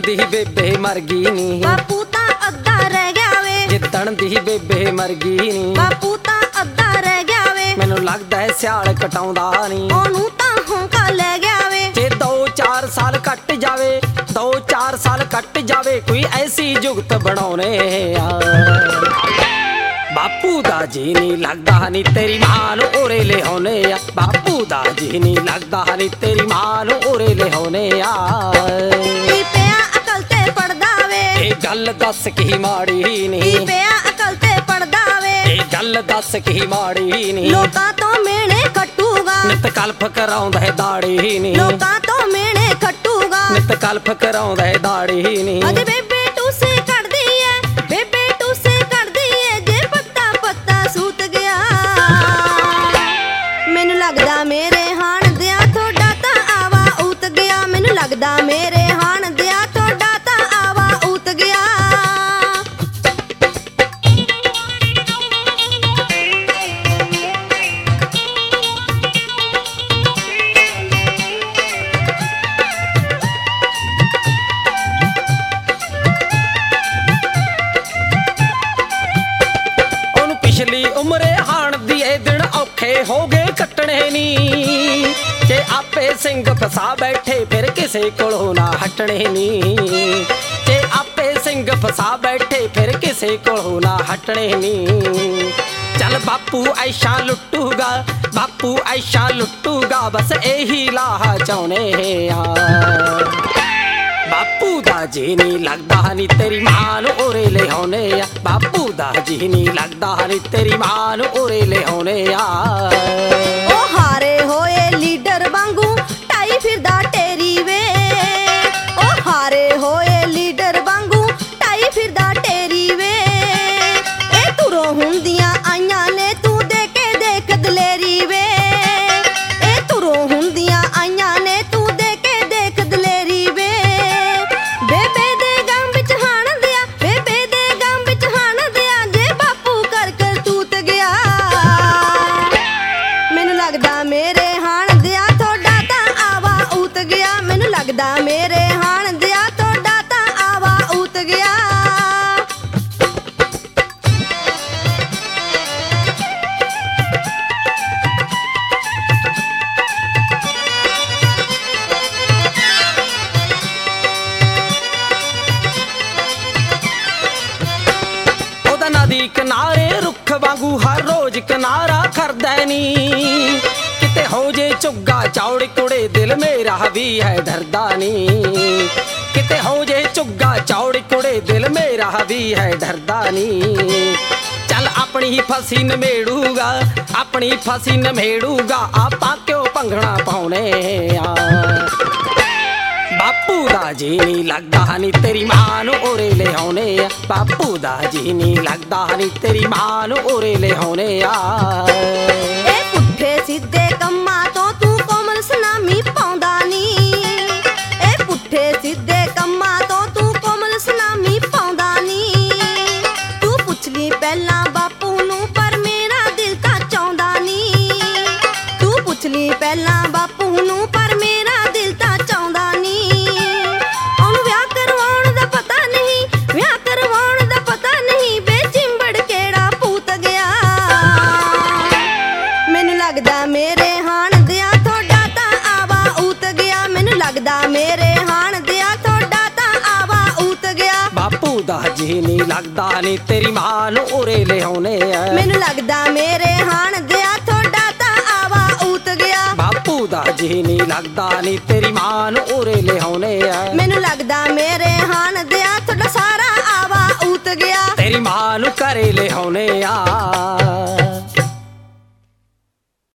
ਦੀ ਬੇਬੇ ਮਰ ਗਈ ਨੀ, ਬਾਪੂ ਤਾਂ ਅੱਧਾ ਰਹਿ ਗਿਆ ਵੇ। ਜਿੱਦਣ ਦੀ ਬੇਬੇ ਮਰ ਗਈ ਨੀ, ਬਾਪੂ ਤਾਂ ਅੱਧਾ ਰਹਿ ਗਿਆ ਵੇ। ਮੈਨੂੰ ਲੱਗਦਾ ਹੈ ਸਿਆਲ ਕਟਾਉਂਦਾ ਨੀ, ਉਹਨੂੰ ਤਾਂ ਹੋਂਕਾ ਲੈ ਗਿਆ ਵੇ। ਜੇ 2-4 ਸਾਲ ਕੱਟ ਜਾਵੇ, 2-4 ਸਾਲ ਕੱਟ ਜਾਵੇ, ਕੋਈ ਐਸੀ ਜੁਗਤ ਬਣਾਉਣੇ ਆ। ਬਾਪੂ ਦਾ ਜੀ ਨੀ ਲੱਗਦਾ ਨੀ ਤੇਰੀ ਮਾਂ ਨੂੰ ਉਰੇ ਲਿਆਉਣੇ ਆ, ਬਾਪੂ ਦਾ ਜੀ ਨੀ ਲੱਗਦਾ ਨੀ ਤੇਰੀ ਮਾਂ ਨੂੰ ਉਰੇ ਲਿਆਉਣੇ ਆ। ਕੀ ਪਿਆ ਅਕਲ ਤੇ ਪੜਦਾ ਵੇ, ਇਹ ਗੱਲ ਦੱਸ ਕੀ ਮਾੜੀ ਨੀ, ਕੀ ਪਿਆ ਅਕਲ ਤੇ ਪੜਦਾ ਵੇ। ਇਹ ਗੱਲ ਦੱਸ ਕੀ ਮਾੜੀ ਨੀ, ਲੋਕਾਂ ਤੋਂ ਮਿਹਣੇ ਕੱਟੂਗਾ, ਨਿਤ ਕਲਪ ਕਰਾਉਂਦਾ ਹੈ ਦਾੜੀ ਨੀ, ਲੋਕਾਂ ਤੋਂ ਮਿਹਣੇ ਕੱਟੂਗਾ। ਨਿਤ ਕਲਪ ਕਰਾਉਂਦਾ ਹੈ ਦਾੜੀ ਨੀ। ਅਜੇ ਬੇਬੇ ਟੂਸੇ ਕੱਢਦੀ ਐ, ਬੇਬੇ ਟੂਸੇ ਕੱਢਦੀ ਐ, ਜੇ ਪੱਤਾ ਪੱਤਾ ਸੂਤ ਗਿਆ। ਮੈਨੂੰ ਲੱਗਦਾ ਮੇਰੇ ਹਾਣ ਦਿਆ ਤੁਹਾਡਾ ਤਾਂ ਆਵਾ ਉਤ ਗਿਆ, ਮੈਨੂੰ ਲੱਗਦਾ ਮੇਰੇ ਹਾਣ ਦਿਆ ਤੁਹਾਡਾ ਤਾਂ ਆਵਾ ਉਤ ਗਿਆ। ਪਿਛਲੀ ਉਮਰੇ ਹਾਣ ਦੀ ਇਹ ਦਿਨ ਔਖੇ ਹੋ ਗਏ ਕੱਟਣੇ ਨੀ, ਜੇ ਆਪੇ ਸਿੰਘ ਫਸਾ ਬੈਠੇ ਫਿਰ ਕਿਸੇ ਕੋਲੋਂ ਨਾ ਹਟਣੇ ਨੀ, ਜੇ ਆਪੇ ਸਿੰਘ ਫਸਾ ਬੈਠੇ ਫਿਰ ਕਿਸੇ ਕੋਲੋਂ ਨਾ ਹਟਣੇ ਨੀ। ਚੱਲ ਬਾਪੂ ਐਸ਼ਾ ਲੁੱਟੂਗਾ, ਬਾਪੂ ਐਸ਼ਾ ਲੁੱਟੂਗਾ, ਬਸ ਇਹੀ ਲਾਹਾ ਚਾਹੁੰਦੇ ਆ। ਬਾਪੂ ਦਾ ਜੀ ਨੀ ਲੱਗਦਾ ਨੀ ਤੇਰੀ ਮਾਂ ਨੂੰ ਉਰੇ ਲਿਆਉਣੇ ਆ, ਬਾਪੂ ਦਾ ਜੀ ਨੀ ਲੱਗਦਾ ਨੀ ਤੇਰੀ ਮਾਂ ਨੂੰ ਉਰੇ ਲਿਆਉਣੇ ਆ। ਉਹ ਹਾਰੇ ਹੋਏ ਲੀਡਰ ਵਾਂਗੂ ਢਾਈ ਫਿਰਦਾ ਟੇਰੀ ਵੇ, ਉਹ ਹਾਰੇ ਹੋਏ ਲੀਡਰ ਵਾਂਗੂ ਢਾਈ ਫਿਰਦਾ ਟੇਰੀ ਵੇ। ਇਹ ਤੁਰੋਂ ਹੁੰਦੀਆਂ ਆਈਆਂ ਨੇ ਤੂੰ ਦੇ ਕੇ ਦੇਖ ਦਲੇਰੀ ਵੇ, ਇਹ ਤੁਰੋਂ ਹੁੰਦੀਆਂ ਆਈਆਂ ਨੇ ਤੂੰ ਦੇ ਕੇ ਦੇਖ ਦਲੇਰੀ ਵੇ। ਬੇਬੇ ਦੇ ਗਮ ਵਿੱਚ ਹਾਣ ਦਿਆ, ਬੇਬੇ ਦੇ ਗਮ ਵਿੱਚ ਹਾਣ ਦਿਆ, ਜੇ ਬਾਪੂ ਕਰ ਕਰ ਤੂਤ ਗਿਆ। ਮੈਨੂੰ ਲੱਗਦਾ ਮੇਰੇ ਹਾਣ ਦਿਆ ਤੁਹਾਡਾ ਤਾਂ ਆਵਾ ਉਤ ਗਿਆ, ਮੈਨੂੰ ਲੱਗਦਾ ਮੇਰੇ ਹਾਣ ਦਿਆ ਤੁਹਾਡਾ ਤਾਂ ਆਵਾ ਉਤ ਗਿਆ। ਉਹਦਾ ਨਦੀ ਕਿਨਾਰੇ ਰੁੱਖ ਵਾਂਗੂ ਹਰ ਰੋਜ਼ ਕਿਨਾਰਾ ਕਰਦਾ ਨੀ, ਕਿਤੇ ਹੋ ਜੇ ਝੁੱਗਾ ਚੌੜ ਕੁੜੇ ਦਿਲ ਮੇਰਾ ਵੀ ਹੈ ਡਰਦਾ ਨੀ, ਕਿਤੇ ਹੋ ਜੇ ਝੁੱਗਾ ਚੌੜ ਕੁੜੇ ਦਿਲ ਮੇਰਾ ਵੀ ਹੈ ਡਰਦਾ ਨੀ। ਚੱਲ ਆਪਣੀ ਫਸੀ ਨਮੇੜੂਗਾ, ਆਪਣੀ ਫਸੀ ਨਮੇੜੂਗਾ, ਆਪਾਂ ਕਿਉਂ ਭੰਗਣਾ ਪਾਉਣੇ ਆ। ਬਾਪੂ ਦਾ ਜੀ ਨੀ ਲੱਗਦਾ ਨੀ ਤੇਰੀ ਮਾਂ ਨੂੰ ਉਰੇ ਲਿਆਉਣੇ ਆ, ਬਾਪੂ ਦਾ ਜੀ ਨੀ ਲੱਗਦਾ ਨੀ ਤੇਰੀ ਮਾਂ ਨੂੰ ਉਰੇ ਲਿਆਉਣੇ ਆ। ਇਹ ਪੁੱਠੇ ਸਿੱਧੇ ਕੰਮਾਂ ਤੋਂ ਤੂੰ ਕੋਮਲ ਸੁਨਾਮੀ ਪਾਉਂਦਾ ਨੀ, ਇਹ ਪੁੱਠੇ ਸਿੱਧੇ ਕੰਮਾਂ ਤੋਂ ਤੂੰ ਕੋਮਲ ਸੁਨਾਮੀ ਪਾਉਂਦਾ ਨੀ। ਤੂੰ ਪੁੱਛ ਲਈ ਪਹਿਲਾਂ ਬਾਪੂ ਨੂੰ ਪਰ ਮੇਰਾ ਦਿਲ ਤਾਂ ਚਾਹੁੰਦਾ ਨੀ, ਤੂੰ ਪੁੱਛ ਲਈ ਪਹਿਲਾਂ ਬਾਪੂ ਨੂੰ ਪਰ ਮੇਰਾ ਦਿਲ ਤਾਂ ਚਾਹੁੰਦਾ ਨੀ। ਉਹਨੂੰ ਵਿਆਹ ਕਰਵਾਉਣ ਦਾ ਪਤਾ ਨਹੀਂ, ਵਿਆਹ ਕਰਵਾਉਣ ਦਾ ਪਤਾ ਨਹੀਂ, ਬੇ ਚਿੰਬੜ ਕਿਹੜਾ ਪੂਤ ਗਿਆ। ਮੈਨੂੰ ਲੱਗਦਾ ਮੇਰੇ ਹਾਣ ਦਿਆ ਤੁਹਾਡਾ ਤਾਂ ਆਵਾ ਉਤ ਗਿਆ, ਮੈਨੂੰ ਲੱਗਦਾ ਮੇਰੇ ਹਾਣ ਦਿਆ ਤੁਹਾਡਾ ਤਾਂ ਆਵਾ ਉਤ ਗਿਆ। ਬਾਪੂ ਦਾ ਜੀ ਨੀ ਲੱਗਦਾ ਨੀ ਤੇਰੀ ਮਾਂ ਨੂੰ ਉਰੇ ਲਿਆਉਣੇ ਆ, ਮੈਨੂੰ ਲੱਗਦਾ ਮੇਰੇ ਹਾਣ ਦਿਆ ਤੁਹਾਡਾ ਤਾਂ ਆਵਾ ਉਤ ਗਿਆ। ਬਾਪੂ ਦਾ ਜੀ ਨੀ ਲੱਗਦਾ ਨੀ ਤੇਰੀ ਮਾਂ ਨੂੰ ਉਰੇ ਲਿਆਉਣੇ ਆ, ਮੈਨੂੰ ਲੱਗਦਾ ਮੇਰੇ ਹਾਣ ਦਿਆ ਤੁਹਾਡਾ ਸਾਰਾ ਆਵਾ ਉਤ ਗਿਆ। ਤੇਰੀ ਮਾਂ ਨੂੰ ਘਰੇ ਲਿਆਉਣੇ ਆ।